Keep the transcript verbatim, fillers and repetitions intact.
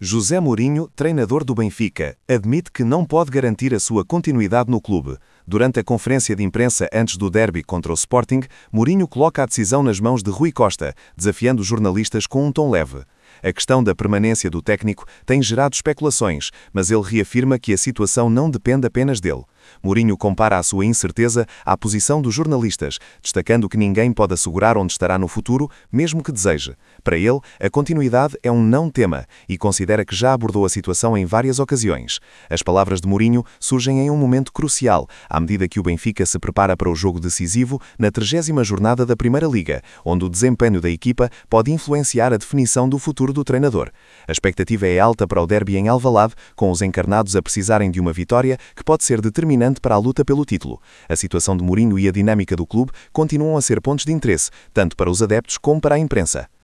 José Mourinho, treinador do Benfica, admite que não pode garantir a sua continuidade no clube. Durante a conferência de imprensa antes do derby contra o Sporting, Mourinho coloca a decisão nas mãos de Rui Costa, desafiando os jornalistas com um tom leve. A questão da permanência do técnico tem gerado especulações, mas ele reafirma que a situação não depende apenas dele. Mourinho compara a sua incerteza à posição dos jornalistas, destacando que ninguém pode assegurar onde estará no futuro, mesmo que deseje. Para ele, a continuidade é um não tema e considera que já abordou a situação em várias ocasiões. As palavras de Mourinho surgem em um momento crucial, à medida que o Benfica se prepara para o jogo decisivo na trigésima jornada da Primeira Liga, onde o desempenho da equipa pode influenciar a definição do futuro do treinador. A expectativa é alta para o derby em Alvalade, com os encarnados a precisarem de uma vitória que pode ser determinante para a luta pelo título. A situação de Mourinho e a dinâmica do clube continuam a ser pontos de interesse, tanto para os adeptos como para a imprensa.